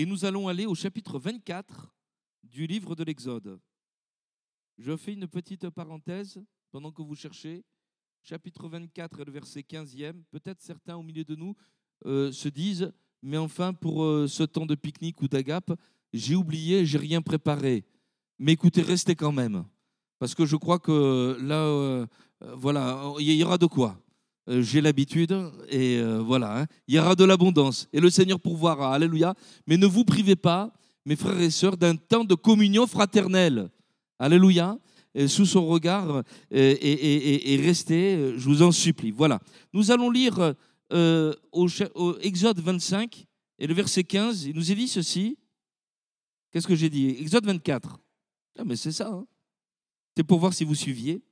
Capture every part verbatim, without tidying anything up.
Et nous allons aller au chapitre vingt-quatre du livre de l'Exode. Je fais une petite parenthèse pendant que vous cherchez. Chapitre vingt-quatre et le verset quinzième. Peut-être certains au milieu de nous euh, se disent « Mais enfin, pour euh, ce temps de pique-nique ou d'agape, j'ai oublié, j'ai rien préparé. » Mais écoutez, restez quand même. Parce que je crois que là, euh, voilà, il y aura de quoi. Euh, j'ai l'habitude et euh, voilà, hein, il y aura de l'abondance. Et le Seigneur pourvoira, alléluia. Mais ne vous privez pas, mes frères et sœurs, d'un temps de communion fraternelle. Alléluia. Et sous son regard et, et, et, et restez, je vous en supplie. Voilà. Nous allons lire euh, au, au Exode vingt-cinq et le verset quinze. Il nous est dit ceci. Qu'est-ce que j'ai dit? Exode vingt-quatre. Ah, mais c'est ça. Hein. C'est pour voir si vous suiviez.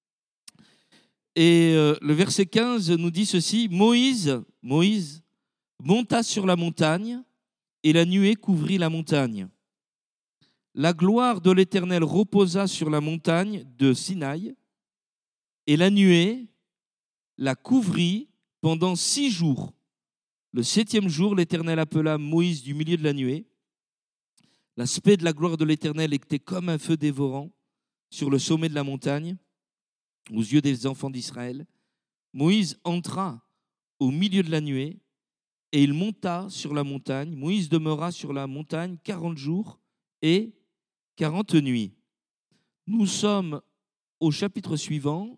Et euh, le verset quinze nous dit ceci. Moïse, Moïse monta sur la montagne et la nuée couvrit la montagne. La gloire de l'Éternel reposa sur la montagne de Sinaï et la nuée la couvrit pendant six jours. Le septième jour, l'Éternel appela Moïse du milieu de la nuée. L'aspect de la gloire de l'Éternel était comme un feu dévorant sur le sommet de la montagne, aux yeux des enfants d'Israël. Moïse entra au milieu de la nuée et il monta sur la montagne. Moïse demeura sur la montagne quarante jours et quarante nuits. Nous sommes au chapitre suivant.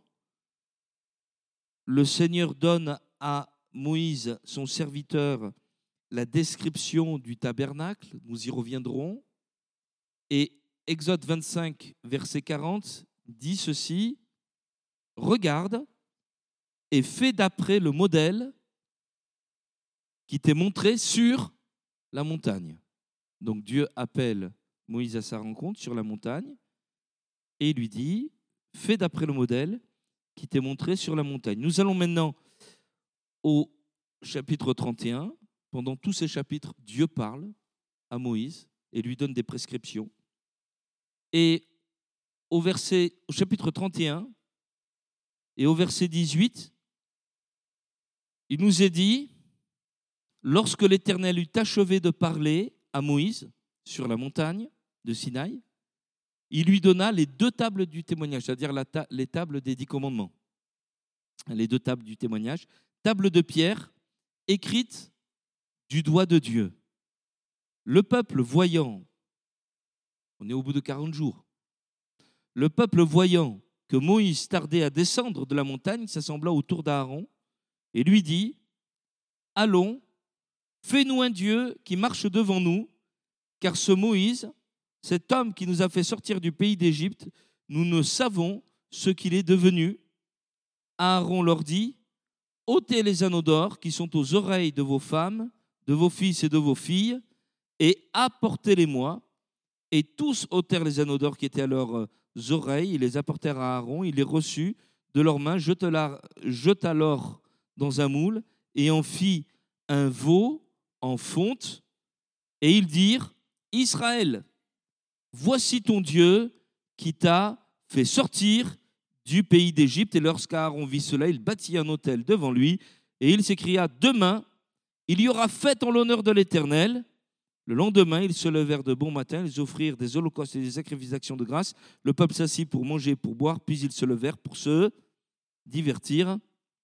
Le Seigneur donne à Moïse, son serviteur, la description du tabernacle. Nous y reviendrons. Et Exode vingt-cinq, verset quarante, dit ceci. Regarde et fais d'après le modèle qui t'est montré sur la montagne. Donc Dieu appelle Moïse à sa rencontre sur la montagne et il lui dit, fais d'après le modèle qui t'est montré sur la montagne. Nous allons maintenant au chapitre trente et un. Pendant tous ces chapitres, Dieu parle à Moïse et lui donne des prescriptions. Et au, verset, au chapitre trente et un et au verset dix-huit, il nous est dit, lorsque l'Éternel eut achevé de parler à Moïse sur la montagne de Sinaï, il lui donna les deux tables du témoignage, c'est-à-dire la ta- les tables des dix commandements. Les deux tables du témoignage, tables de pierre écrites du doigt de Dieu. Le peuple voyant, on est au bout de quarante jours, le peuple voyant que Moïse tardait à descendre de la montagne, s'assembla autour d'Aaron et lui dit, allons, fais-nous un Dieu qui marche devant nous, car ce Moïse, cet homme qui nous a fait sortir du pays d'Égypte, nous ne savons ce qu'il est devenu. Aaron leur dit, ôtez les anneaux d'or qui sont aux oreilles de vos femmes, de vos fils et de vos filles, et apportez-les-moi. Et tous ôtèrent les anneaux d'or qui étaient à leurs oreilles, ils les apportèrent à Aaron, il les reçut de leurs mains, jeta l'or dans un moule et en fit un veau en fonte. Et ils dirent, Israël, voici ton Dieu qui t'a fait sortir du pays d'Égypte. Et lorsqu'Aaron vit cela, il bâtit un autel devant lui et il s'écria, demain, il y aura fête en l'honneur de l'Éternel. Le lendemain, ils se levèrent de bon matin, ils offrirent des holocaustes et des sacrifices d'actions de grâce. Le peuple s'assit pour manger et pour boire, puis ils se levèrent pour se divertir.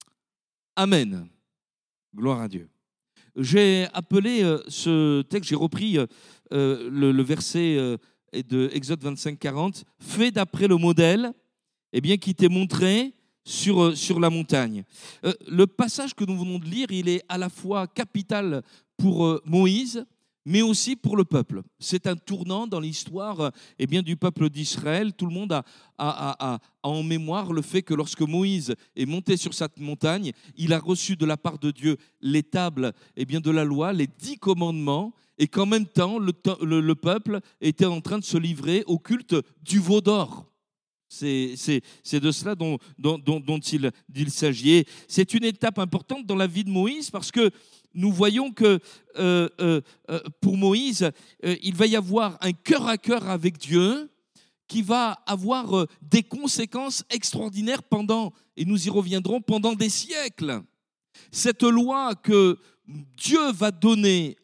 Amen. Gloire à Dieu. J'ai appelé euh, ce texte, j'ai repris euh, le, le verset euh, de Exode vingt-cinq quarante, fait d'après le modèle eh bien, qui t'est montré sur, euh, sur la montagne. Euh, le passage que nous venons de lire, il est à la fois capital pour euh, Moïse, mais aussi pour le peuple. C'est un tournant dans l'histoire eh bien, du peuple d'Israël. Tout le monde a, a, a, a en mémoire le fait que lorsque Moïse est monté sur cette montagne, il a reçu de la part de Dieu les tables eh bien, de la loi, les dix commandements, et qu'en même temps, le, le, le peuple était en train de se livrer au culte du veau d'or. C'est, c'est, c'est de cela dont, dont, dont, dont il, il s'agit. Et c'est une étape importante dans la vie de Moïse parce que nous voyons que euh, euh, pour Moïse, euh, il va y avoir un cœur à cœur avec Dieu qui va avoir euh, des conséquences extraordinaires pendant, et nous y reviendrons, pendant des siècles. Cette loi que Dieu va donner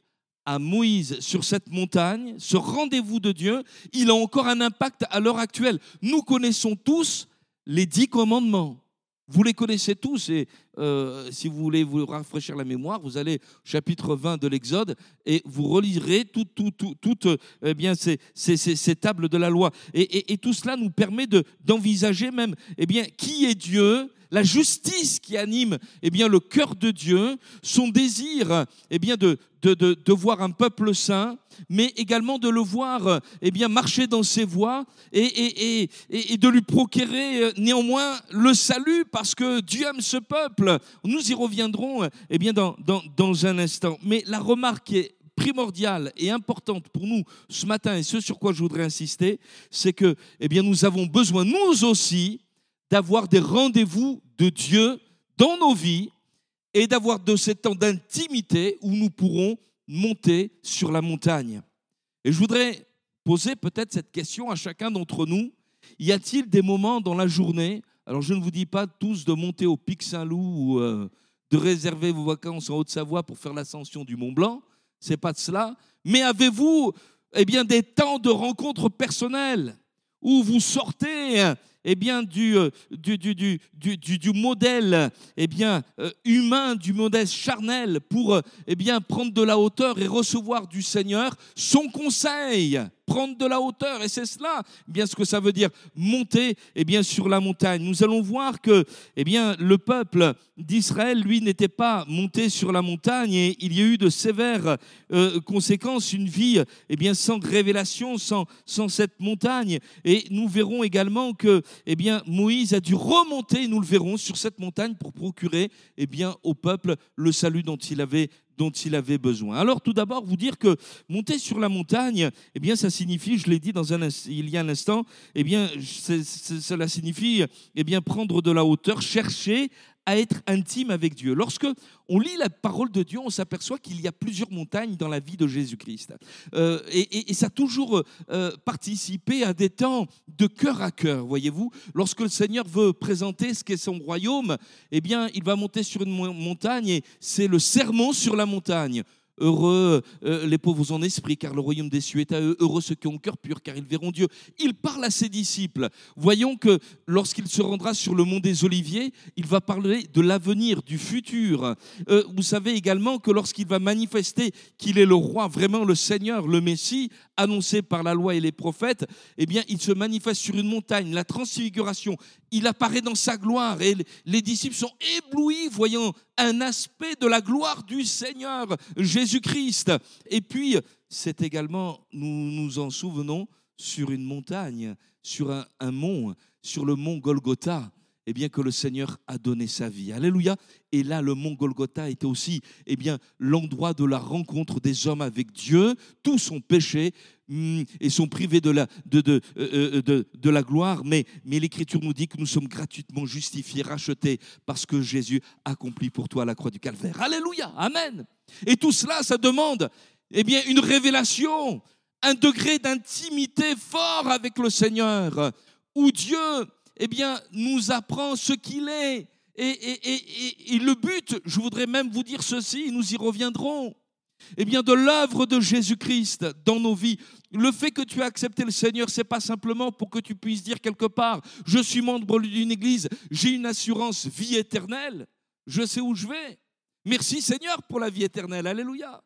à Moïse sur cette montagne, ce rendez-vous de Dieu, il a encore un impact à l'heure actuelle. Nous connaissons tous les dix commandements. Vous les connaissez tous et euh, si vous voulez vous rafraîchir la mémoire, vous allez au chapitre vingt de l'Exode et vous relirez toutes tout, tout, tout, eh bien, ces, ces, ces, ces tables de la loi. Et, et, et tout cela nous permet de, d'envisager même eh bien, qui est Dieu, la justice qui anime eh bien, le cœur de Dieu, son désir eh bien, de, de, de, de voir un peuple saint, mais également de le voir eh bien, marcher dans ses voies et, et, et, et de lui procurer néanmoins le salut parce que Dieu aime ce peuple. Nous y reviendrons eh bien, dans, dans, dans un instant. Mais la remarque qui est primordiale et importante pour nous ce matin et ce sur quoi je voudrais insister, c'est que eh bien, nous avons besoin, nous aussi, d'avoir des rendez-vous de Dieu dans nos vies et d'avoir de ces temps d'intimité où nous pourrons monter sur la montagne. Et je voudrais poser peut-être cette question à chacun d'entre nous. Y a-t-il des moments dans la journée, alors je ne vous dis pas tous de monter au Pic Saint-Loup ou euh, de réserver vos vacances en Haute-Savoie pour faire l'ascension du Mont Blanc, c'est pas de cela, mais avez-vous eh bien, des temps de rencontres personnelles où vous sortez eh bien, du, du, du, du, du, du modèle eh bien, euh, humain, du modèle charnel pour eh bien, prendre de la hauteur et recevoir du Seigneur son conseil. Prendre de la hauteur, et c'est cela eh bien, ce que ça veut dire, monter eh bien, sur la montagne. Nous allons voir que eh bien, le peuple d'Israël, lui, n'était pas monté sur la montagne et il y a eu de sévères euh, conséquences, une vie eh bien, sans révélation, sans, sans cette montagne. Et nous verrons également que eh bien, Moïse a dû remonter, nous le verrons, sur cette montagne pour procurer eh bien, au peuple le salut dont il avait dont il avait besoin. Alors tout d'abord, vous dire que monter sur la montagne, eh bien ça signifie, je l'ai dit dans un, il y a un instant, eh bien c'est, c'est, cela signifie eh bien prendre de la hauteur, chercher à être intime avec Dieu. Lorsque on lit la parole de Dieu, on s'aperçoit qu'il y a plusieurs montagnes dans la vie de Jésus-Christ. Euh, et, et, et ça a toujours euh, participé à des temps de cœur à cœur, voyez-vous. Lorsque le Seigneur veut présenter ce qu'est son royaume, eh bien, il va monter sur une montagne et c'est le sermon sur la montagne. Heureux euh, les pauvres en esprit, car le royaume des cieux est à eux. Heureux ceux qui ont le cœur pur, car ils verront Dieu. Il parle à ses disciples. Voyons que lorsqu'il se rendra sur le mont des Oliviers, il va parler de l'avenir, du futur. Euh, vous savez également que lorsqu'il va manifester qu'il est le roi, vraiment le Seigneur, le Messie, annoncé par la loi et les prophètes, eh bien, il se manifeste sur une montagne, la transfiguration. Il apparaît dans sa gloire et les disciples sont éblouis voyant un aspect de la gloire du Seigneur Jésus-Christ. Et puis, c'est également, nous nous en souvenons, sur une montagne, sur un, un mont, sur le mont Golgotha, eh bien, que le Seigneur a donné sa vie. Alléluia. Et là, le mont Golgotha était aussi eh bien, l'endroit de la rencontre des hommes avec Dieu. Tous sont péchés hum, et sont privés de la, de, de, euh, de, de la gloire. Mais, mais l'Écriture nous dit que nous sommes gratuitement justifiés, rachetés, parce que Jésus accomplit pour toi la croix du Calvaire. Alléluia. Amen. Et tout cela, ça demande eh bien, une révélation, un degré d'intimité fort avec le Seigneur, où Dieu eh bien, nous apprend ce qu'il est. Et, et, et, et le but, je voudrais même vous dire ceci, nous y reviendrons, eh bien, de l'œuvre de Jésus-Christ dans nos vies. Le fait que tu as accepté le Seigneur, c'est pas simplement pour que tu puisses dire quelque part, je suis membre d'une église, j'ai une assurance vie éternelle, je sais où je vais. Merci Seigneur pour la vie éternelle, alléluia.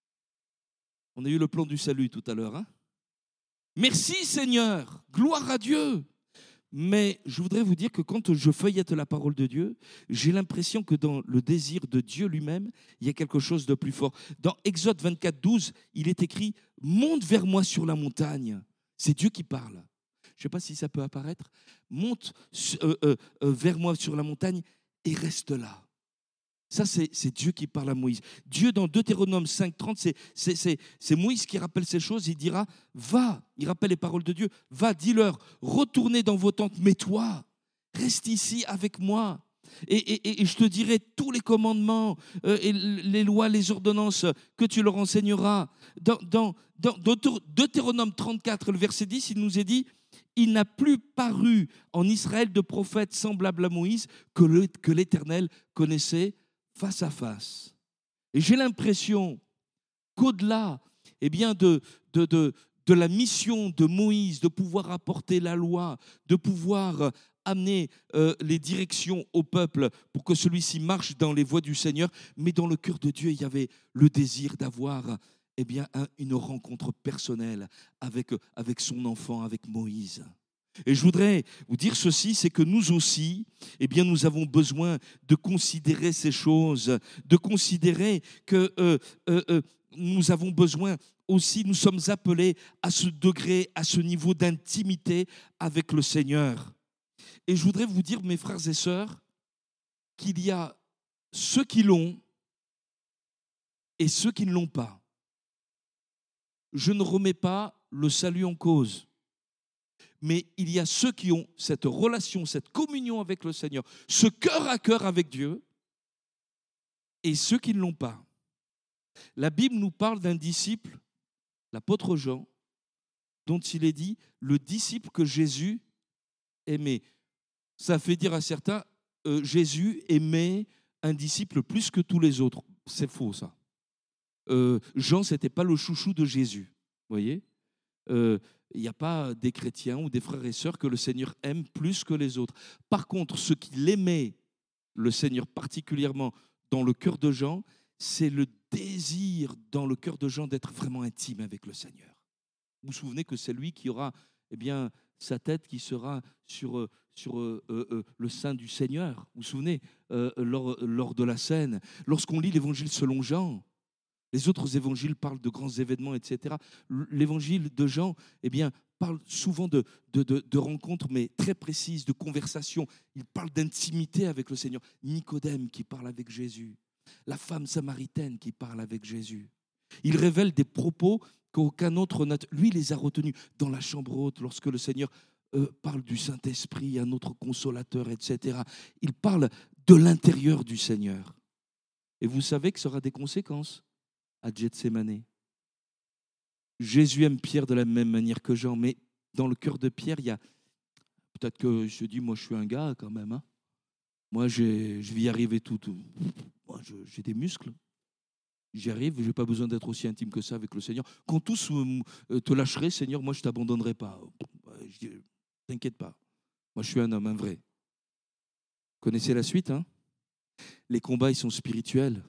On a eu le plan du salut tout à l'heure. Hein? Merci Seigneur, gloire à Dieu. Mais je voudrais vous dire que quand je feuillette la parole de Dieu, j'ai l'impression que dans le désir de Dieu lui-même, il y a quelque chose de plus fort. Dans Exode vingt-quatre, douze, il est écrit « Monte vers moi sur la montagne ». C'est Dieu qui parle. Je ne sais pas si ça peut apparaître. « Monte euh, euh, euh, vers moi sur la montagne et reste là ». Ça, c'est, c'est Dieu qui parle à Moïse. Dieu, dans Deutéronome cinq, trente, c'est, c'est, c'est, c'est Moïse qui rappelle ces choses. Il dira, va, il rappelle les paroles de Dieu, va, dis-leur, retournez dans vos tentes, mais toi, reste ici avec moi. Et, et, et je te dirai tous les commandements, euh, et les lois, les ordonnances que tu leur enseigneras. Dans, dans, dans Deutéronome trente-quatre, le verset dix, il nous est dit, il n'a plus paru en Israël de prophète semblable à Moïse que, le, que l'Éternel connaissait face à face. Et j'ai l'impression qu'au-delà eh bien, de, de, de, de la mission de Moïse, de pouvoir apporter la loi, de pouvoir amener euh, les directions au peuple pour que celui-ci marche dans les voies du Seigneur, mais dans le cœur de Dieu, il y avait le désir d'avoir eh bien, un, une rencontre personnelle avec, avec son enfant, avec Moïse. Et je voudrais vous dire ceci, c'est que nous aussi, eh bien, nous avons besoin de considérer ces choses, de considérer que euh, euh, euh, nous avons besoin aussi, nous sommes appelés à ce degré, à ce niveau d'intimité avec le Seigneur. Et je voudrais vous dire, mes frères et sœurs, qu'il y a ceux qui l'ont et ceux qui ne l'ont pas. Je ne remets pas le salut en cause. Mais il y a ceux qui ont cette relation, cette communion avec le Seigneur, ce cœur à cœur avec Dieu, et ceux qui ne l'ont pas. La Bible nous parle d'un disciple, l'apôtre Jean, dont il est dit, le disciple que Jésus aimait. Ça fait dire à certains, euh, Jésus aimait un disciple plus que tous les autres. C'est faux, ça. Euh, Jean, ce n'était pas le chouchou de Jésus, vous voyez. Euh, Il n'y a pas des chrétiens ou des frères et sœurs que le Seigneur aime plus que les autres. Par contre, ce qu'il aimait, le Seigneur particulièrement dans le cœur de Jean, c'est le désir dans le cœur de Jean d'être vraiment intime avec le Seigneur. Vous vous souvenez que c'est lui qui aura eh bien, sa tête qui sera sur, sur euh, euh, le sein du Seigneur. Vous vous souvenez, euh, lors, lors de la scène, lorsqu'on lit l'évangile selon Jean, les autres évangiles parlent de grands événements, et cetera. L'évangile de Jean eh bien, parle souvent de, de, de, de rencontres, mais très précises, de conversations. Il parle d'intimité avec le Seigneur. Nicodème qui parle avec Jésus. La femme samaritaine qui parle avec Jésus. Il révèle des propos qu'aucun autre n'a... Lui, il les a retenus dans la chambre haute, lorsque le Seigneur euh, parle du Saint-Esprit, un autre consolateur, et cetera. Il parle de l'intérieur du Seigneur. Et vous savez que ça aura des conséquences à Gethsémané. Jésus aime Pierre de la même manière que Jean, mais dans le cœur de Pierre, il y a peut-être que je dis, moi je suis un gars quand même, hein. Moi j'ai, je vais y arriver tout, tout. Moi je, j'ai des muscles, j'y arrive, je n'ai pas besoin d'être aussi intime que ça avec le Seigneur. Quand tous euh, te lâcheraient, Seigneur, moi je ne t'abandonnerai pas. Je dis, t'inquiète pas, moi je suis un homme, un vrai. Connaissez la suite, hein? Les combats, ils sont spirituels.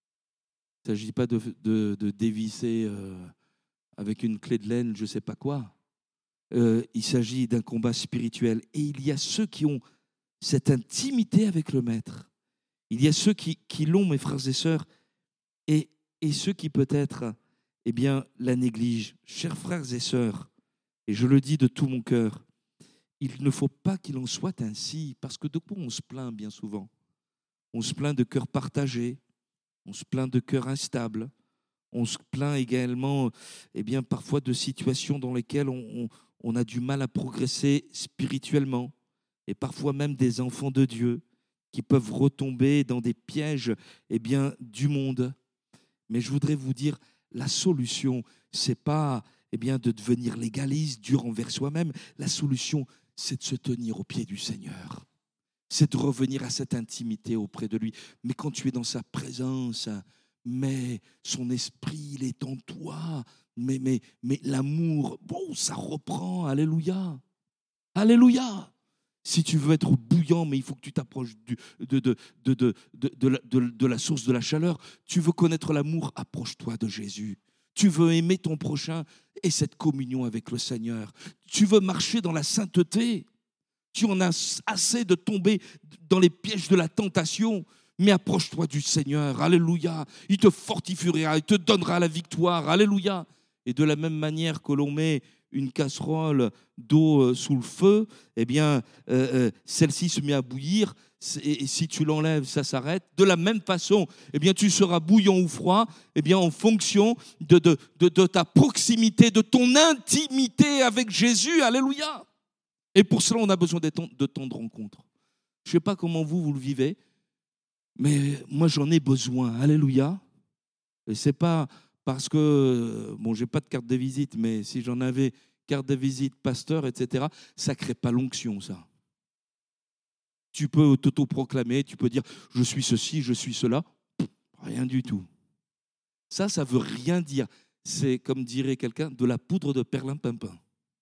Il ne s'agit pas de, de, de dévisser euh, avec une clé de laine, je ne sais pas quoi. Euh, il s'agit d'un combat spirituel. Et il y a ceux qui ont cette intimité avec le Maître. Il y a ceux qui, qui l'ont, mes frères et sœurs, et, et ceux qui peut-être eh bien, la négligent. Chers frères et sœurs, et je le dis de tout mon cœur, il ne faut pas qu'il en soit ainsi, parce que de quoi on se plaint bien souvent? On se plaint de cœurs partagés. On se plaint de cœurs instables. On se plaint également, eh bien, parfois de situations dans lesquelles on, on, on a du mal à progresser spirituellement. Et parfois même des enfants de Dieu qui peuvent retomber dans des pièges eh bien, du monde. Mais je voudrais vous dire, la solution, ce n'est pas eh bien, de devenir légaliste, dur envers soi-même. La solution, c'est de se tenir au pied du Seigneur. C'est de revenir à cette intimité auprès de lui. Mais quand tu es dans sa présence, mais son esprit, il est en toi. Mais, mais, mais l'amour, bon, ça reprend. Alléluia. Alléluia. Si tu veux être bouillant, mais il faut que tu t'approches du, de, de, de, de, de, de, la, de, de la source de la chaleur. Tu veux connaître l'amour, approche-toi de Jésus. Tu veux aimer ton prochain et cette communion avec le Seigneur. Tu veux marcher dans la sainteté. Tu en as assez de tomber dans les pièges de la tentation, mais approche-toi du Seigneur. Alléluia. Il te fortifiera, il te donnera la victoire. Alléluia. Et de la même manière que l'on met une casserole d'eau sous le feu, eh bien, euh, euh, celle-ci se met à bouillir. Et si tu l'enlèves, ça s'arrête. De la même façon, eh bien, tu seras bouillant ou froid, eh bien, en fonction de, de, de, de ta proximité, de ton intimité avec Jésus. Alléluia. Et pour cela, on a besoin de temps de, temps de rencontre. Je ne sais pas comment vous, vous le vivez, mais moi, j'en ai besoin. Alléluia. Et ce n'est pas parce que, bon, je n'ai pas de carte de visite, mais si j'en avais carte de visite, pasteur, et cetera, ça ne crée pas l'onction, ça. Tu peux t'auto-proclamer, tu peux dire, je suis ceci, je suis cela. Rien du tout. Ça, ça ne veut rien dire. C'est, comme dirait quelqu'un, de la poudre de perlimpinpin.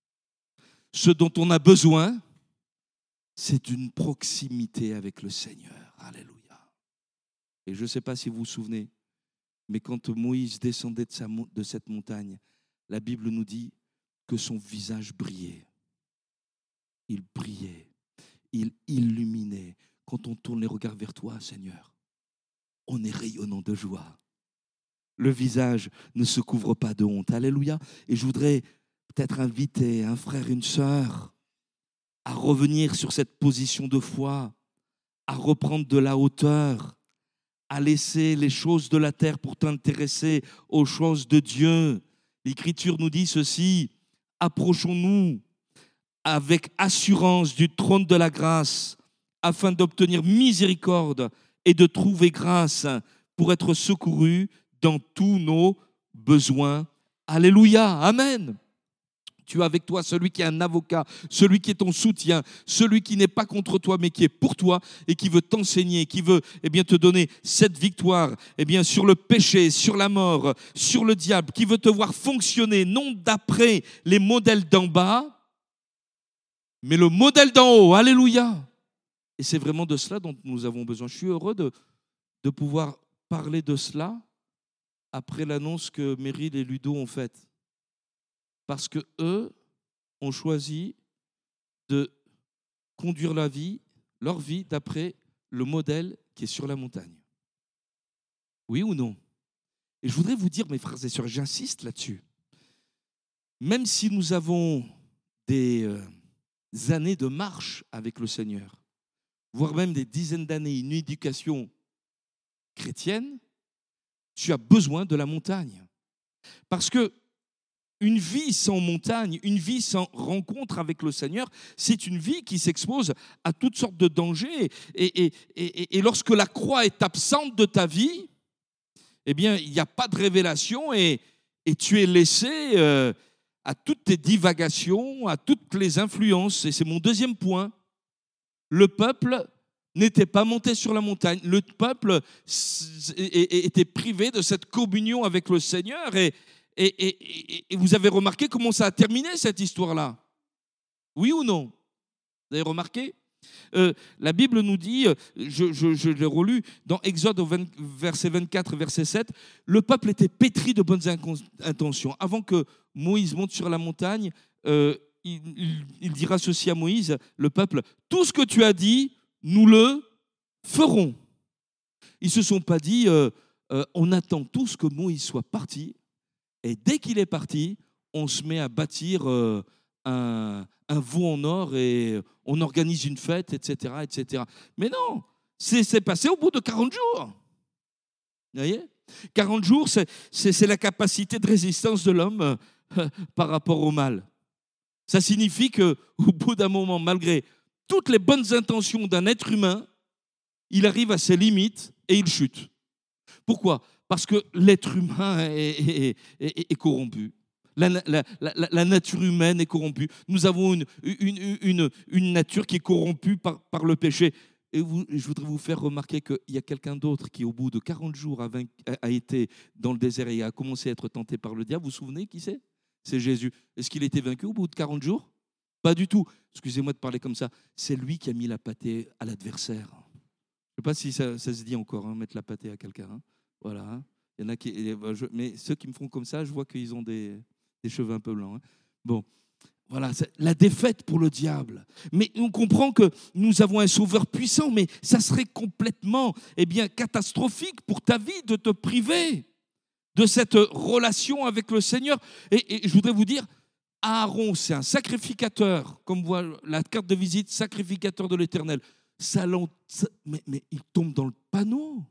Ce dont on a besoin, c'est une proximité avec le Seigneur. Alléluia. Et je ne sais pas si vous vous souvenez, mais quand Moïse descendait de, sa, de cette montagne, la Bible nous dit que son visage brillait. Il brillait, il illuminait. Quand on tourne les regards vers toi, Seigneur, on est rayonnant de joie. Le visage ne se couvre pas de honte. Alléluia. Et je voudrais peut-être inviter un frère, une sœur à revenir sur cette position de foi, à reprendre de la hauteur, à laisser les choses de la terre pour t'intéresser aux choses de Dieu. L'Écriture nous dit ceci: approchons-nous avec assurance du trône de la grâce afin d'obtenir miséricorde et de trouver grâce pour être secourus dans tous nos besoins. Alléluia, amen. Tu as avec toi celui qui est un avocat, celui qui est ton soutien, celui qui n'est pas contre toi mais qui est pour toi et qui veut t'enseigner, qui veut eh bien, te donner cette victoire eh bien, sur le péché, sur la mort, sur le diable, qui veut te voir fonctionner non d'après les modèles d'en bas, mais le modèle d'en haut. Alléluia. Et c'est vraiment de cela dont nous avons besoin. Je suis heureux de, de pouvoir parler de cela après l'annonce que Meryl et Ludo ont faite. Parce qu'eux ont choisi de conduire la vie, leur vie d'après le modèle qui est sur la montagne. Oui ou non? Et je voudrais vous dire, mes frères et sœurs, j'insiste là-dessus, même si nous avons des euh, années de marche avec le Seigneur, voire même des dizaines d'années, une éducation chrétienne, tu as besoin de la montagne. Parce que une vie sans montagne, une vie sans rencontre avec le Seigneur, c'est une vie qui s'expose à toutes sortes de dangers. Et, et, et, et lorsque la croix est absente de ta vie, eh bien, il n'y a pas de révélation et, et tu es laissé euh, à toutes tes divagations, à toutes les influences. Et c'est mon deuxième point. Le peuple n'était pas monté sur la montagne. Le peuple était privé de cette communion avec le Seigneur. Et Et, et, et vous avez remarqué comment ça a terminé, cette histoire-là? Oui ou non? Vous avez remarqué? euh, La Bible nous dit, je, je, je l'ai relu, dans Exode vingt, verset vingt-quatre, verset sept, le peuple était pétri de bonnes intentions. Avant que Moïse monte sur la montagne, euh, il, il, il dira ceci à Moïse, le peuple: tout ce que tu as dit, nous le ferons. Ils ne se sont pas dit, euh, euh, on attend tous que Moïse soit parti. Et dès qu'il est parti, on se met à bâtir euh, un, un veau en or et on organise une fête, et cetera, et cetera. Mais non, c'est, c'est passé au bout de quarante jours. Vous voyez ? quarante jours, c'est, c'est, c'est la capacité de résistance de l'homme euh, par rapport au mal. Ça signifie qu'au bout d'un moment, malgré toutes les bonnes intentions d'un être humain, il arrive à ses limites et il chute. Pourquoi ? Parce que l'être humain est, est, est, est corrompu. La, la, la, la nature humaine est corrompue. Nous avons une, une, une, une nature qui est corrompue par, par le péché. Et vous, je voudrais vous faire remarquer qu'il y a quelqu'un d'autre qui, au bout de quarante jours, a, vaincu, a été dans le désert et a commencé à être tenté par le diable. Vous vous souvenez qui c'est? C'est Jésus. Est-ce qu'il a été vaincu au bout de quarante jours? Pas du tout. Excusez-moi de parler comme ça. C'est lui qui a mis la pâtée à l'adversaire. Je ne sais pas si ça, ça se dit encore, hein, mettre la pâtée à quelqu'un. Hein. Voilà. Hein. Il y en a qui, mais ceux qui me font comme ça, je vois qu'ils ont des, des cheveux un peu blancs. Hein. Bon, voilà, c'est la défaite pour le diable. Mais on comprend que nous avons un sauveur puissant, mais ça serait complètement eh bien, catastrophique pour ta vie de te priver de cette relation avec le Seigneur. Et, et je voudrais vous dire, Aaron, c'est un sacrificateur, comme voit la carte de visite, sacrificateur de l'Éternel. Ça, mais, mais il tombe dans le panneau.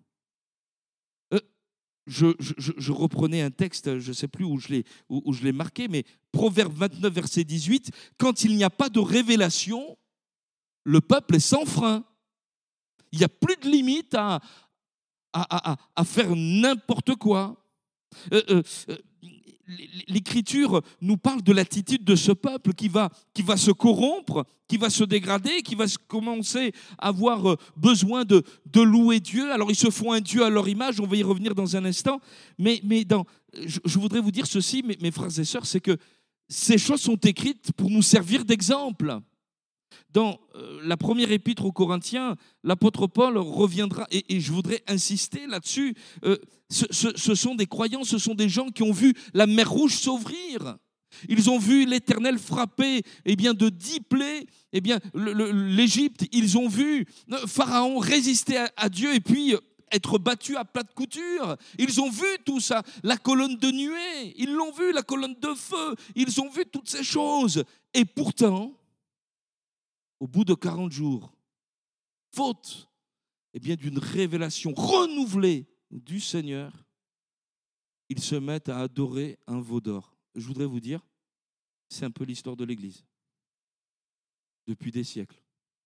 Je, je, je reprenais un texte, je ne sais plus où je, l'ai, où, où je l'ai marqué, mais Proverbe vingt-neuf, verset dix-huit, quand il n'y a pas de révélation, le peuple est sans frein. Il n'y a plus de limite à, à, à, à faire n'importe quoi. Euh, euh, l'Écriture nous parle de l'attitude de ce peuple qui va, qui va se corrompre, qui va se dégrader, qui va commencer à avoir besoin de, de louer Dieu. Alors ils se font un Dieu à leur image, on va y revenir dans un instant. Mais, mais dans, je, je voudrais vous dire ceci, mes, mes frères et sœurs, c'est que ces choses sont écrites pour nous servir d'exemple. Dans euh, la première épître aux Corinthiens, l'apôtre Paul reviendra, et, et je voudrais insister là-dessus, euh, ce, ce, ce sont des croyants, ce sont des gens qui ont vu la mer Rouge s'ouvrir. Ils ont vu l'Éternel frapper eh bien, de dix plaies eh bien, le, le, l'Égypte. Ils ont vu Pharaon résister à, à Dieu et puis être battu à plat de couture. Ils ont vu tout ça, la colonne de nuée, ils l'ont vu, la colonne de feu, ils ont vu toutes ces choses. Et pourtant, au bout de quarante jours, faute eh bien, d'une révélation renouvelée du Seigneur, ils se mettent à adorer un veau d'or. Je voudrais vous dire, c'est un peu l'histoire de l'Église, depuis des siècles,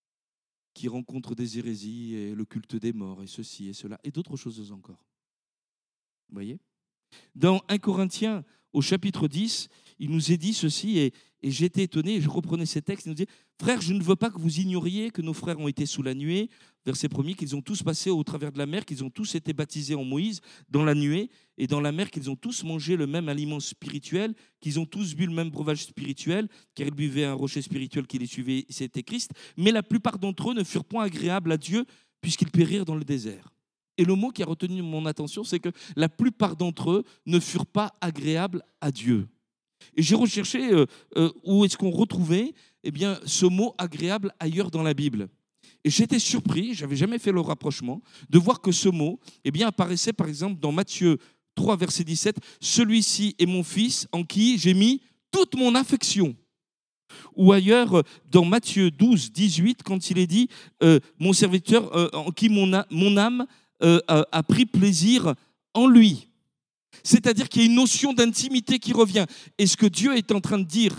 qui rencontre des hérésies et le culte des morts et ceci et cela, et d'autres choses encore. Vous voyez ? Dans un Corinthiens, au chapitre dix, il nous est dit ceci, et, et j'étais étonné, je reprenais ces textes, il nous dit « Frères, je ne veux pas que vous ignoriez que nos frères ont été sous la nuée, verset premier, qu'ils ont tous passé au travers de la mer, qu'ils ont tous été baptisés en Moïse, dans la nuée, et dans la mer, qu'ils ont tous mangé le même aliment spirituel, qu'ils ont tous bu le même breuvage spirituel, car ils buvaient un rocher spirituel qui les suivait, c'était Christ. Mais la plupart d'entre eux ne furent point agréables à Dieu, puisqu'ils périrent dans le désert. » Et le mot qui a retenu mon attention, c'est que la plupart d'entre eux ne furent pas agréables à Dieu. Et j'ai recherché euh, euh, où est-ce qu'on retrouvait eh bien, ce mot agréable ailleurs dans la Bible. Et j'étais surpris, je n'avais jamais fait le rapprochement, de voir que ce mot eh bien, apparaissait par exemple dans Matthieu trois, verset dix-sept. « Celui-ci est mon fils en qui j'ai mis toute mon affection. » Ou ailleurs, dans Matthieu douze, dix-huit, quand il est dit euh, « Mon serviteur euh, en qui mon, a, mon âme euh, a, a pris plaisir en lui. » C'est-à-dire qu'il y a une notion d'intimité qui revient. Et ce que Dieu est en train de dire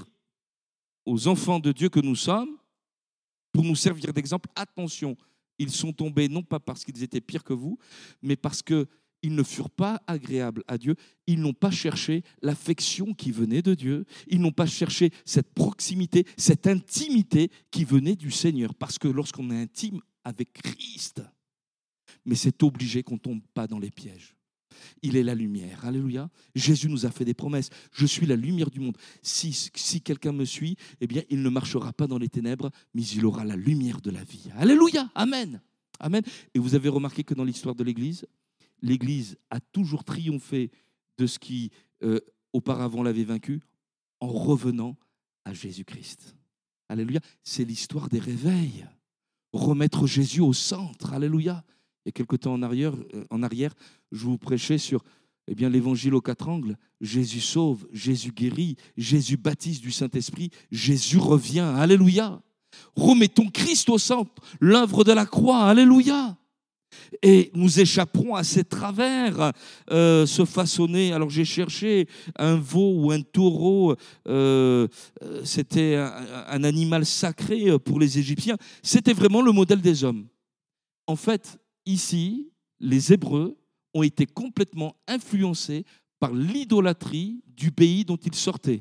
aux enfants de Dieu que nous sommes, pour nous servir d'exemple, attention, ils sont tombés non pas parce qu'ils étaient pires que vous, mais parce qu'ils ne furent pas agréables à Dieu. Ils n'ont pas cherché l'affection qui venait de Dieu. Ils n'ont pas cherché cette proximité, cette intimité qui venait du Seigneur. Parce que lorsqu'on est intime avec Christ, mais c'est obligé qu'on ne tombe pas dans les pièges. Il est la lumière. Alléluia. Jésus nous a fait des promesses. Je suis la lumière du monde. Si, si quelqu'un me suit, eh bien, il ne marchera pas dans les ténèbres, mais il aura la lumière de la vie. Alléluia. Amen. Amen. Et vous avez remarqué que dans l'histoire de l'Église, l'Église a toujours triomphé de ce qui, euh, auparavant, l'avait vaincu en revenant à Jésus-Christ. Alléluia. C'est l'histoire des réveils. Remettre Jésus au centre. Alléluia. Et quelque temps en arrière, en arrière, je vous prêchais sur eh bien, l'évangile aux quatre angles. Jésus sauve, Jésus guérit, Jésus baptise du Saint-Esprit, Jésus revient. Alléluia. Remettons Christ au centre, l'œuvre de la croix. Alléluia. Et nous échapperons à ces travers, euh, se façonner. Alors j'ai cherché un veau ou un taureau, euh, c'était un, un animal sacré pour les Égyptiens. C'était vraiment le modèle des hommes. En fait, ici, les Hébreux ont été complètement influencés par l'idolâtrie du pays dont ils sortaient.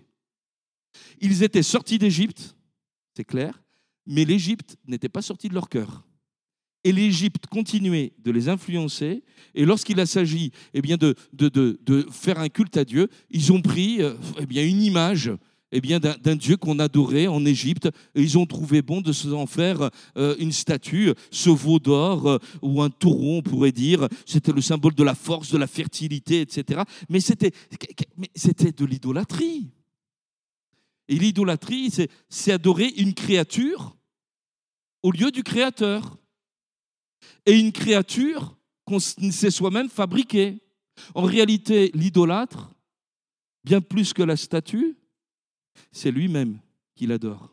Ils étaient sortis d'Égypte, c'est clair, mais l'Égypte n'était pas sortie de leur cœur. Et l'Égypte continuait de les influencer. Et lorsqu'il a s'agi eh bien, de, de, de, de faire un culte à Dieu, ils ont pris eh bien, une image eh bien, d'un, d'un Dieu qu'on adorait en Égypte. Et ils ont trouvé bon de s'en faire euh, une statue, ce veau d'or euh, ou un taureau, on pourrait dire. C'était le symbole de la force, de la fertilité, et cetera. Mais c'était, mais c'était de l'idolâtrie. Et l'idolâtrie, c'est, c'est adorer une créature au lieu du Créateur. Et une créature qu'on s'est soi-même fabriquée. En réalité, l'idolâtre, bien plus que la statue, c'est lui-même qui l'adore.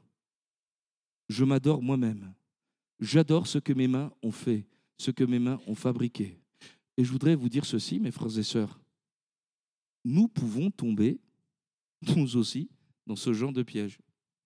Je m'adore moi-même. J'adore ce que mes mains ont fait, ce que mes mains ont fabriqué. Et je voudrais vous dire ceci, mes frères et sœurs. Nous pouvons tomber, nous aussi, dans ce genre de piège.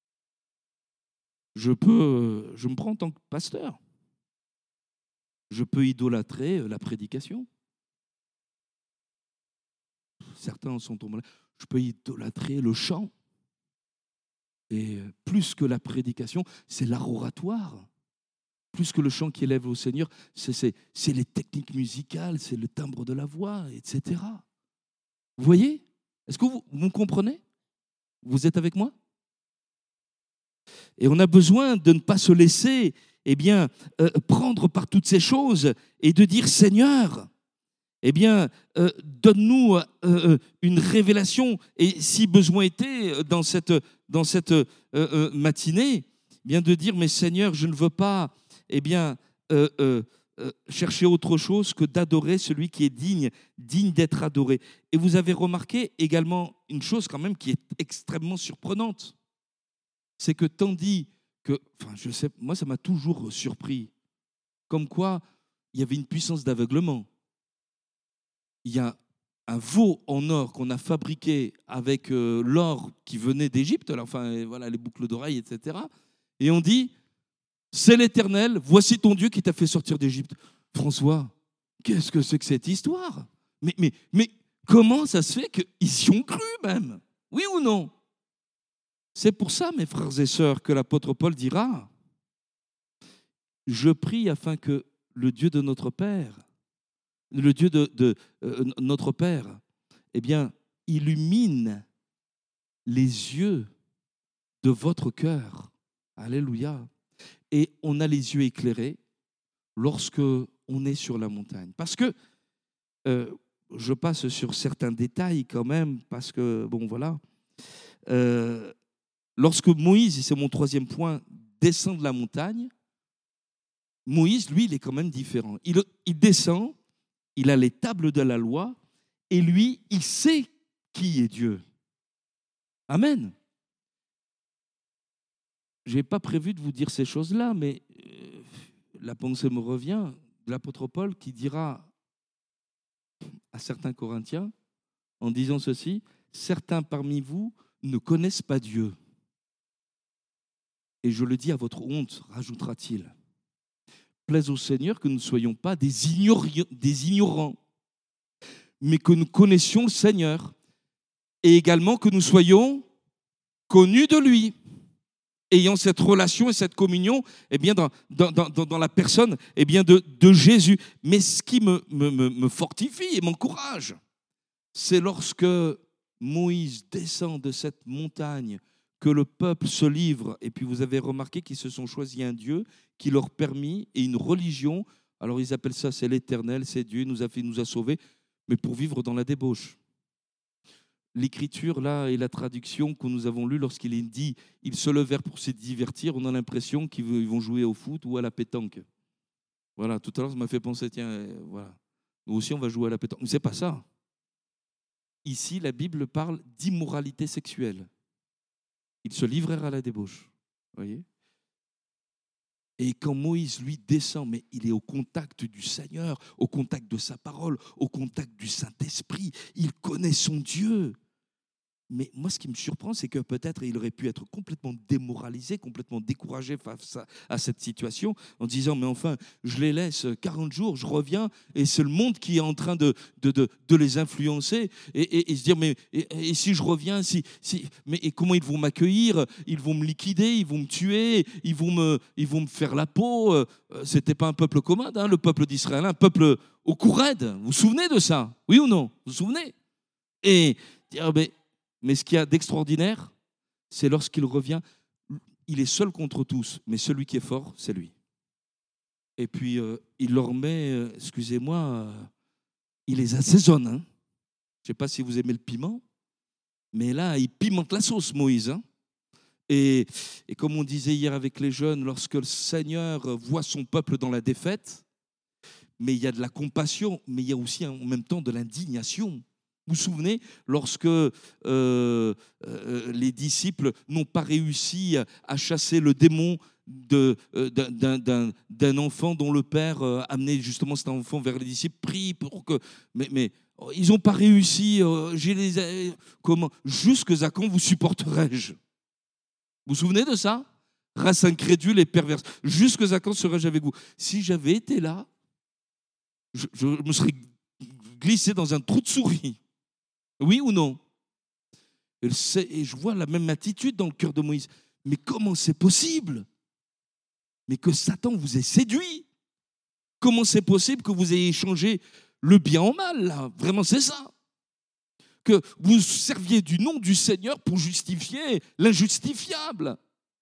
Je peux, je me prends en tant que pasteur. Je peux idolâtrer la prédication. Certains en sont tombés là. je peux idolâtrer le chant. Et plus que la prédication, c'est l'art oratoire. Plus que le chant qui élève au Seigneur, c'est, c'est, c'est les techniques musicales, c'est le timbre de la voix, et cetera. Vous voyez? Est-ce que vous, vous me comprenez? Vous êtes avec moi? Et on a besoin de ne pas se laisser eh bien, euh, prendre par toutes ces choses et de dire, Seigneur, eh bien, euh, donne-nous euh, euh, une révélation. Et si besoin était, dans cette, dans cette euh, euh, matinée, eh bien de dire, mais Seigneur, je ne veux pas eh bien, euh, euh, euh, chercher autre chose que d'adorer celui qui est digne, digne d'être adoré. Et vous avez remarqué également une chose quand même qui est extrêmement surprenante. C'est que tandis que, enfin, je sais, moi ça m'a toujours surpris, comme quoi il y avait une puissance d'aveuglement. Il y a un veau en or qu'on a fabriqué avec euh, l'or qui venait d'Égypte, enfin voilà les boucles d'oreilles, et cetera. Et on dit, c'est l'Éternel, voici ton Dieu qui t'a fait sortir d'Égypte. François, qu'est-ce que c'est que cette histoire? mais, mais, mais comment ça se fait qu'ils y ont cru même? Oui ou non? C'est pour ça, mes frères et sœurs, que l'apôtre Paul dira, je prie afin que le Dieu de notre Père, le Dieu de, de euh, notre Père, eh bien, illumine les yeux de votre cœur. Alléluia. Et on a les yeux éclairés lorsque on est sur la montagne. Parce que, euh, je passe sur certains détails quand même, parce que, bon, voilà, euh, lorsque Moïse, et c'est mon troisième point, descend de la montagne, Moïse, lui, il est quand même différent. Il, il descend, il a les tables de la loi, et lui, il sait qui est Dieu. Amen. Je n'ai pas prévu de vous dire ces choses-là, mais euh, la pensée me revient de l'apôtre Paul qui dira à certains Corinthiens, en disant ceci, « Certains parmi vous ne connaissent pas Dieu. » Et je le dis à votre honte, rajoutera-t-il. Plaise au Seigneur que nous ne soyons pas des, ignori- des ignorants, mais que nous connaissions le Seigneur et également que nous soyons connus de lui, ayant cette relation et cette communion eh bien, dans, dans, dans, dans la personne eh bien, de, de Jésus. Mais ce qui me, me, me fortifie et m'encourage, c'est lorsque Moïse descend de cette montagne, que le peuple se livre, et puis vous avez remarqué qu'ils se sont choisis un Dieu qui leur permit, et une religion, alors ils appellent ça, c'est l'Éternel, c'est Dieu, il nous a fait, il nous a sauvés, mais pour vivre dans la débauche. L'écriture, là, et la traduction que nous avons lue lorsqu'il est dit « ils se levèrent pour se divertir », on a l'impression qu'ils vont jouer au foot ou à la pétanque. Voilà, tout à l'heure, ça m'a fait penser, tiens, euh, voilà, nous aussi, on va jouer à la pétanque. Mais c'est pas ça. Ici, la Bible parle d'immoralité sexuelle. Ils se livrèrent à la débauche. Voyez ? Et quand Moïse, lui, descend, mais il est au contact du Seigneur, au contact de sa parole, au contact du Saint-Esprit. Il connaît son Dieu. Mais moi, ce qui me surprend, c'est que peut-être il aurait pu être complètement démoralisé, complètement découragé face à, à cette situation, en disant, mais enfin, je les laisse quarante jours, je reviens, et c'est le monde qui est en train de, de, de, de les influencer, et, et, et se dire, mais et, et si je reviens, si, si, mais et comment ils vont m'accueillir? Ils vont me liquider, ils vont me tuer, ils vont me, ils vont me faire la peau. C'était pas un peuple commode, hein, le peuple d'Israël, un peuple au courred. Vous vous souvenez de ça? Oui ou non? Vous vous souvenez? Et dire, mais Mais ce qu'il y a d'extraordinaire, c'est lorsqu'il revient, il est seul contre tous, mais celui qui est fort, c'est lui. Et puis, euh, il leur met, euh, excusez-moi, euh, il les assaisonne. Hein. Je ne sais pas si vous aimez le piment, mais là, il pimente la sauce, Moïse. Hein. Et, et comme on disait hier avec les jeunes, lorsque le Seigneur voit son peuple dans la défaite, mais il y a de la compassion, mais il y a aussi en même temps de l'indignation. Vous vous souvenez, lorsque euh, euh, les disciples n'ont pas réussi à chasser le démon de, euh, d'un, d'un, d'un enfant dont le père euh, amenait justement cet enfant vers les disciples, prie pour que... Mais, mais ils n'ont pas réussi. Euh, j'ai les, comment jusqu'à quand vous supporterai-je? Vous vous souvenez de ça? Race incrédule et perverse. Jusqu'à quand serais-je avec vous? Si j'avais été là, je, je me serais glissé dans un trou de souris. Oui ou non? Et, et je vois la même attitude dans le cœur de Moïse. Mais comment c'est possible? Mais que Satan vous ait séduit? Comment c'est possible que vous ayez changé le bien en mal, là? Vraiment, c'est ça. Que vous serviez du nom du Seigneur pour justifier l'injustifiable.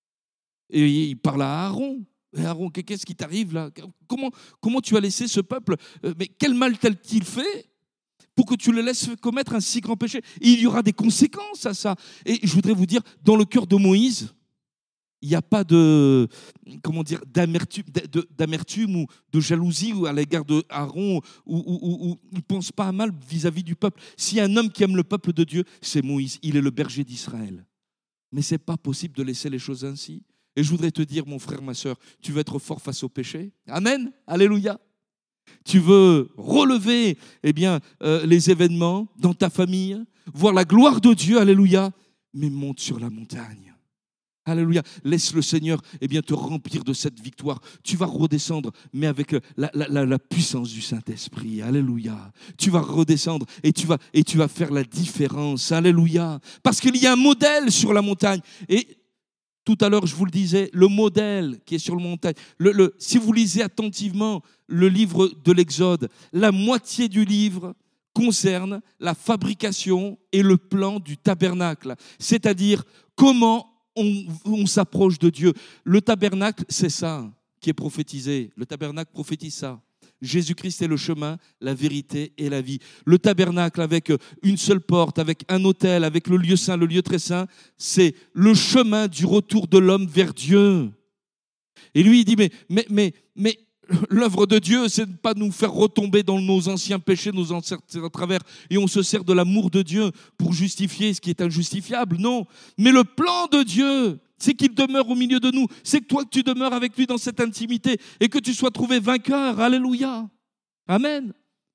Et il parle à Aaron. Et Aaron, qu'est-ce qui t'arrive là? Comment, comment tu as laissé ce peuple? Mais quel mal t'a-t-il fait pour que tu le laisses commettre un si grand péché? Et il y aura des conséquences à ça. Et je voudrais vous dire, dans le cœur de Moïse, il n'y a pas de, comment dire, d'amertume, d'amertume ou de jalousie à l'égard d'Aaron, où il ne pense pas à mal vis-à-vis du peuple. S'il y a un homme qui aime le peuple de Dieu, c'est Moïse. Il est le berger d'Israël. Mais ce n'est pas possible de laisser les choses ainsi. Et je voudrais te dire, mon frère, ma soeur, tu veux être fort face au péché? Amen. Alléluia. Tu veux relever eh bien, euh, les événements dans ta famille, voir la gloire de Dieu, alléluia, mais monte sur la montagne. Alléluia. Laisse le Seigneur eh bien, te remplir de cette victoire. Tu vas redescendre, mais avec la, la, la, la puissance du Saint-Esprit. Alléluia. Tu vas redescendre et tu vas, et tu vas faire la différence. Alléluia. Parce qu'il y a un modèle sur la montagne. Et tout à l'heure, je vous le disais, le modèle qui est sur la montagne. Le, le, si vous lisez attentivement le livre de l'Exode, la moitié du livre concerne la fabrication et le plan du tabernacle. C'est-à-dire comment On, on s'approche de Dieu. Le tabernacle, c'est ça qui est prophétisé. Le tabernacle prophétise ça. Jésus-Christ est le chemin, la vérité et la vie. Le tabernacle avec une seule porte, avec un autel, avec le lieu saint, le lieu très saint, c'est le chemin du retour de l'homme vers Dieu. Et lui, il dit, mais, mais, mais, mais l'œuvre de Dieu, c'est de ne pas nous faire retomber dans nos anciens péchés, nos anciens travers, et on se sert de l'amour de Dieu pour justifier ce qui est injustifiable. Non, mais le plan de Dieu, c'est qu'il demeure au milieu de nous. C'est que toi, que tu demeures avec lui dans cette intimité et que tu sois trouvé vainqueur. Alléluia. Amen.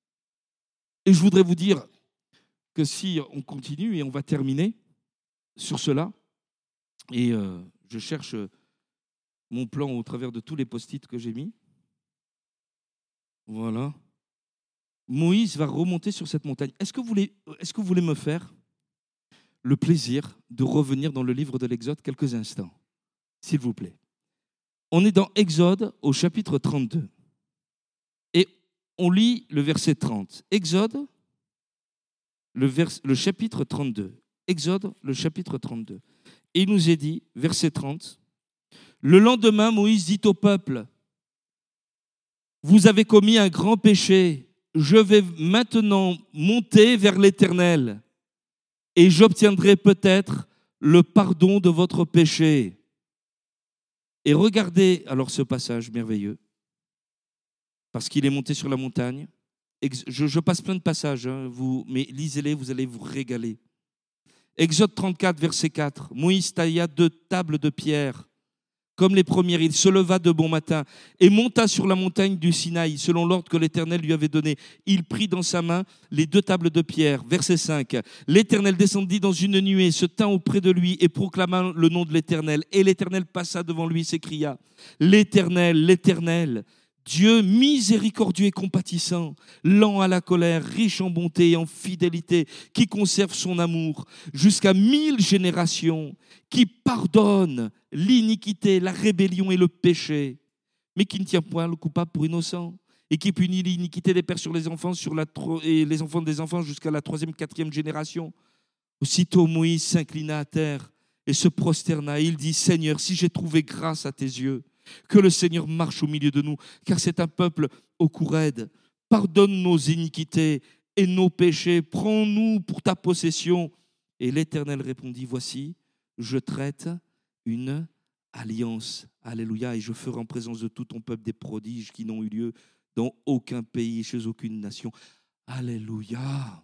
Et je voudrais vous dire que si on continue, et on va terminer sur cela, et euh, je cherche mon plan au travers de tous les post-it que j'ai mis. Voilà. Moïse va remonter sur cette montagne. Est-ce que vous voulez, est-ce que vous voulez me faire le plaisir de revenir dans le livre de l'Exode quelques instants, s'il vous plaît? On est dans Exode au chapitre trente-deux. Et on lit le verset trente. Exode, le, vers, le chapitre trente-deux. Exode, le chapitre trente-deux. Et il nous est dit, verset trente, « Le lendemain, Moïse dit au peuple, vous avez commis un grand péché. Je vais maintenant monter vers l'Éternel et j'obtiendrai peut-être le pardon de votre péché. » Et regardez alors ce passage merveilleux, parce qu'il est monté sur la montagne. Je, je passe plein de passages, hein, vous, mais lisez-les, vous allez vous régaler. Exode trente-quatre, verset quatre. Moïse tailla deux tables de pierre. Comme les premières, il se leva de bon matin et monta sur la montagne du Sinaï, selon l'ordre que l'Éternel lui avait donné. Il prit dans sa main les deux tables de pierre. Verset cinq. L'Éternel descendit dans une nuée, se tint auprès de lui et proclama le nom de l'Éternel. Et l'Éternel passa devant lui et s'écria, « L'Éternel, l'Éternel, Dieu miséricordieux et compatissant, lent à la colère, riche en bonté et en fidélité, qui conserve son amour jusqu'à mille générations, qui pardonne l'iniquité, la rébellion et le péché, mais qui ne tient point le coupable pour innocent, et qui punit l'iniquité des pères sur les enfants sur la tro- et les enfants des enfants jusqu'à la troisième, quatrième génération. » Aussitôt Moïse s'inclina à terre et se prosterna. Il dit, « Seigneur, si j'ai trouvé grâce à tes yeux, que le Seigneur marche au milieu de nous, car c'est un peuple au cou raide. Pardonne nos iniquités et nos péchés. Prends-nous pour ta possession. » Et l'Éternel répondit, « Voici, je traite une alliance. » Alléluia. « Et je ferai en présence de tout ton peuple des prodiges qui n'ont eu lieu dans aucun pays, chez aucune nation. » Alléluia.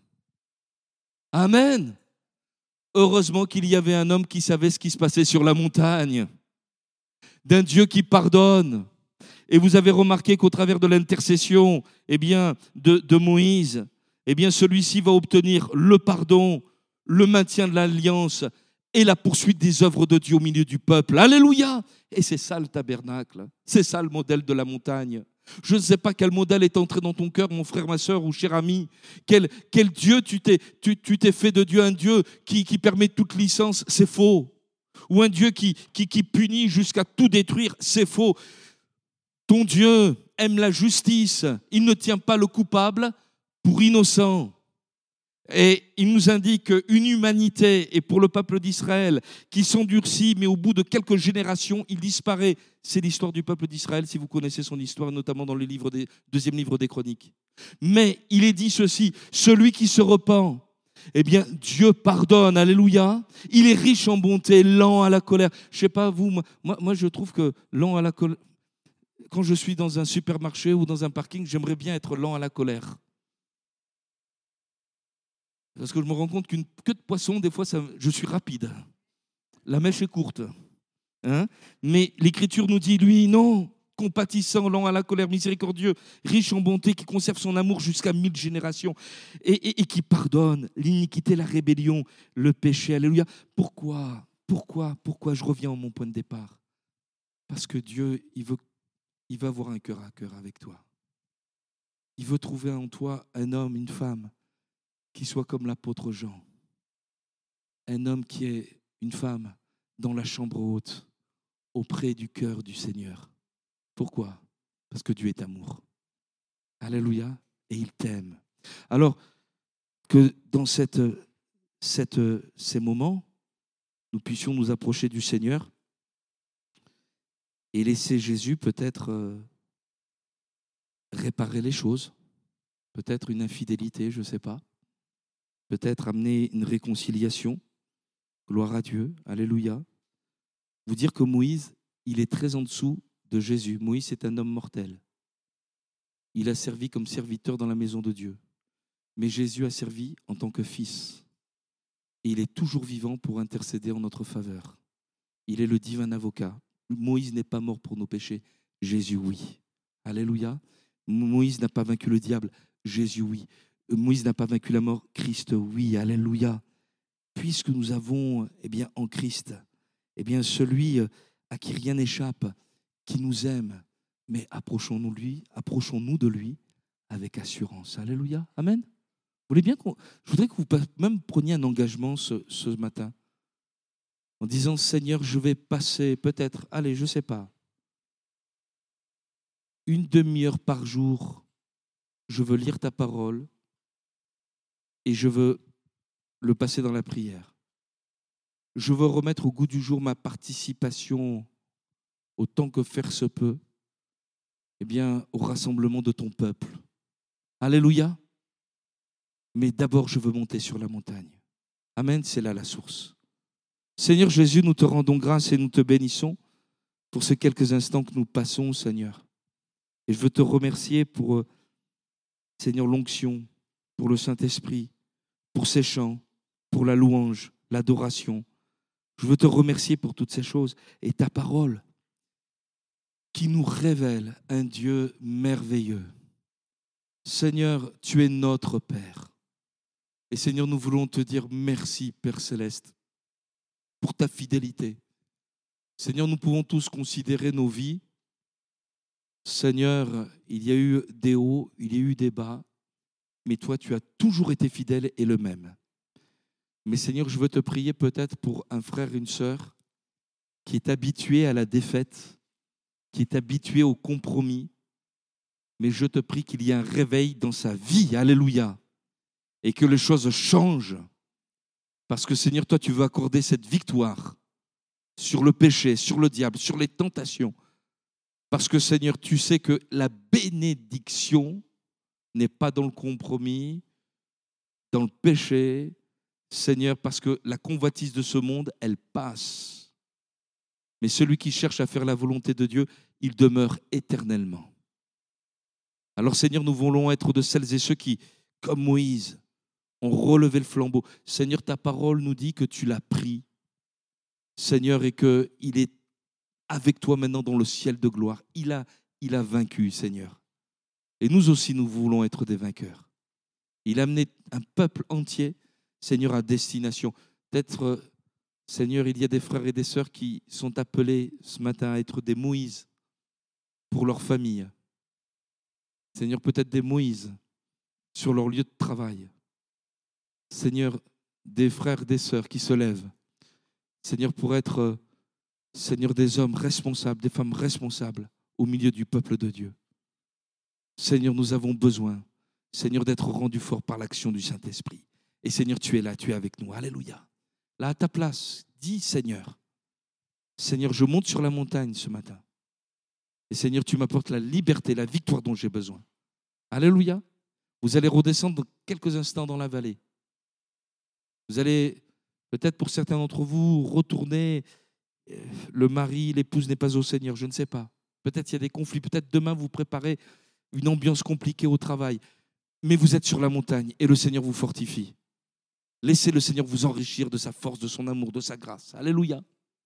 Amen. Heureusement qu'il y avait un homme qui savait ce qui se passait sur la montagne, d'un Dieu qui pardonne. Et vous avez remarqué qu'au travers de l'intercession eh bien, de, de Moïse, eh bien, celui-ci va obtenir le pardon, le maintien de l'alliance et la poursuite des œuvres de Dieu au milieu du peuple. Alléluia. Et c'est ça le tabernacle, c'est ça le modèle de la montagne. Je ne sais pas quel modèle est entré dans ton cœur, mon frère, ma sœur ou cher ami. Quel, quel Dieu tu t'es, tu, tu t'es fait de Dieu, un Dieu qui, qui permet toute licence, c'est faux. Ou un Dieu qui, qui, qui punit jusqu'à tout détruire, c'est faux. Ton Dieu aime la justice. Il ne tient pas le coupable pour innocent. Et il nous indique une humanité, et pour le peuple d'Israël, qui s'endurcit, mais au bout de quelques générations, il disparaît. C'est l'histoire du peuple d'Israël, si vous connaissez son histoire, notamment dans le livre des, deuxième livre des Chroniques. Mais il est dit ceci, celui qui se repent, eh bien, Dieu pardonne, alléluia. Il est riche en bonté, lent à la colère. Je ne sais pas, vous, moi, moi, je trouve que lent à la colère, quand je suis dans un supermarché ou dans un parking, j'aimerais bien être lent à la colère. Parce que je me rends compte qu'une queue de poisson, des fois, ça, je suis rapide. La mèche est courte. Hein? Mais l'Écriture nous dit, lui, non, compatissant, lent à la colère, miséricordieux, riche en bonté, qui conserve son amour jusqu'à mille générations et, et, et qui pardonne l'iniquité, la rébellion, le péché. Alléluia. Pourquoi Pourquoi Pourquoi je reviens à mon point de départ? Parce que Dieu, il veut, il veut avoir un cœur à cœur avec toi. Il veut trouver en toi un homme, une femme, qui soit comme l'apôtre Jean, un homme qui est une femme dans la chambre haute, auprès du cœur du Seigneur. Pourquoi? Parce que Dieu est amour. Alléluia. Et il t'aime. Alors, que dans cette, cette, ces moments, nous puissions nous approcher du Seigneur et laisser Jésus peut-être euh, réparer les choses, peut-être une infidélité, je ne sais pas. Peut-être amener une réconciliation. Gloire à Dieu. Alléluia. Vous dire que Moïse, il est très en dessous de Jésus. Moïse est un homme mortel. Il a servi comme serviteur dans la maison de Dieu. Mais Jésus a servi en tant que fils. Et il est toujours vivant pour intercéder en notre faveur. Il est le divin avocat. Moïse n'est pas mort pour nos péchés. Jésus, oui. Alléluia. Moïse n'a pas vaincu le diable. Jésus, oui. Moïse n'a pas vaincu la mort, Christ, oui, alléluia. Puisque nous avons, eh bien, en Christ, eh bien, celui à qui rien n'échappe, qui nous aime, mais approchons-nous de lui, approchons-nous de lui avec assurance. Alléluia, amen. Vous voulez bien qu'on, je voudrais que vous même preniez un engagement ce, ce matin, en disant, Seigneur, je vais passer peut-être, allez, je ne sais pas, une demi-heure par jour, je veux lire ta parole, et je veux le passer dans la prière. Je veux remettre au goût du jour ma participation, autant que faire se peut, eh bien, au rassemblement de ton peuple. Alléluia. Mais d'abord, je veux monter sur la montagne. Amen, c'est là la source. Seigneur Jésus, nous te rendons grâce et nous te bénissons pour ces quelques instants que nous passons, Seigneur. Et je veux te remercier pour, Seigneur, l'onction, pour le Saint-Esprit, pour ces chants, pour la louange, l'adoration. Je veux te remercier pour toutes ces choses et ta parole qui nous révèle un Dieu merveilleux. Seigneur, tu es notre Père. Et Seigneur, nous voulons te dire merci, Père Céleste, pour ta fidélité. Seigneur, nous pouvons tous considérer nos vies. Seigneur, il y a eu des hauts, il y a eu des bas. Mais toi, tu as toujours été fidèle et le même. Mais Seigneur, je veux te prier peut-être pour un frère, une sœur qui est habitué à la défaite, qui est habitué au compromis. Mais je te prie qu'il y ait un réveil dans sa vie, alléluia, et que les choses changent. Parce que Seigneur, toi, tu veux accorder cette victoire sur le péché, sur le diable, sur les tentations. Parce que Seigneur, tu sais que la bénédiction n'est pas dans le compromis, dans le péché, Seigneur, parce que la convoitise de ce monde, elle passe. Mais celui qui cherche à faire la volonté de Dieu, il demeure éternellement. Alors Seigneur, nous voulons être de celles et ceux qui, comme Moïse, ont relevé le flambeau. Seigneur, ta parole nous dit que tu l'as pris, Seigneur, et qu'il est avec toi maintenant dans le ciel de gloire. Il a, il a vaincu, Seigneur. Et nous aussi, nous voulons être des vainqueurs. Il a amené un peuple entier, Seigneur, à destination. Peut-être, Seigneur, il y a des frères et des sœurs qui sont appelés ce matin à être des Moïse pour leur famille. Seigneur, peut-être des Moïse sur leur lieu de travail. Seigneur, des frères, des sœurs qui se lèvent. Seigneur, pour être, euh, Seigneur, des hommes responsables, des femmes responsables au milieu du peuple de Dieu. Seigneur, nous avons besoin, Seigneur, d'être rendus forts par l'action du Saint-Esprit. Et Seigneur, tu es là, tu es avec nous. Alléluia. Là, à ta place, dis, Seigneur, Seigneur, je monte sur la montagne ce matin. Et Seigneur, tu m'apportes la liberté, la victoire dont j'ai besoin. Alléluia. Vous allez redescendre dans quelques instants dans la vallée. Vous allez, peut-être pour certains d'entre vous, retourner. Le mari, l'épouse n'est pas au Seigneur, je ne sais pas. Peut-être il y a des conflits. Peut-être demain, vous préparez une ambiance compliquée au travail. Mais vous êtes sur la montagne et le Seigneur vous fortifie. Laissez le Seigneur vous enrichir de sa force, de son amour, de sa grâce. Alléluia.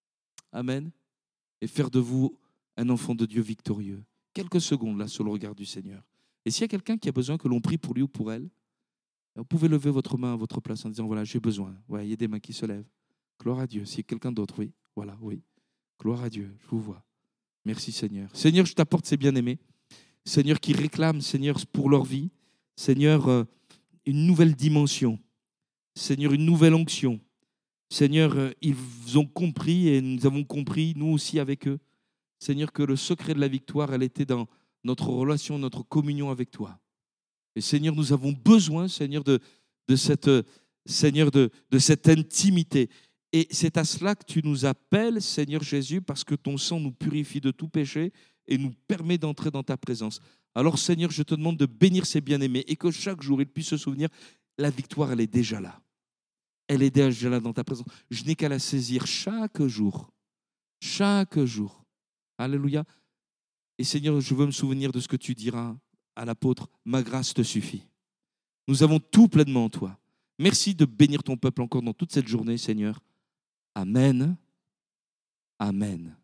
Amen. Et faire de vous un enfant de Dieu victorieux. Quelques secondes là sur le regard du Seigneur. Et s'il y a quelqu'un qui a besoin que l'on prie pour lui ou pour elle, vous pouvez lever votre main à votre place en disant, voilà, j'ai besoin. Ouais, il y a des mains qui se lèvent. Gloire à Dieu. S'il y a quelqu'un d'autre, oui. Voilà, oui. Gloire à Dieu, je vous vois. Merci Seigneur. Seigneur, je t'apporte ces bien-aimés. Seigneur, qui réclament, Seigneur, pour leur vie. Seigneur, euh, une nouvelle dimension. Seigneur, une nouvelle onction. Seigneur, euh, ils ont compris et nous avons compris, nous aussi avec eux. Seigneur, que le secret de la victoire, elle était dans notre relation, notre communion avec toi. Et Seigneur, nous avons besoin, Seigneur, de, de, cette, Seigneur de, de cette intimité. Et c'est à cela que tu nous appelles, Seigneur Jésus, parce que ton sang nous purifie de tout péché et nous permet d'entrer dans ta présence. Alors, Seigneur, je te demande de bénir ces bien-aimés et que chaque jour, ils puissent se souvenir, la victoire, elle est déjà là. Elle est déjà là dans ta présence. Je n'ai qu'à la saisir chaque jour. Chaque jour. Alléluia. Et Seigneur, je veux me souvenir de ce que tu diras à l'apôtre. Ma grâce te suffit. Nous avons tout pleinement en toi. Merci de bénir ton peuple encore dans toute cette journée, Seigneur. Amen. Amen.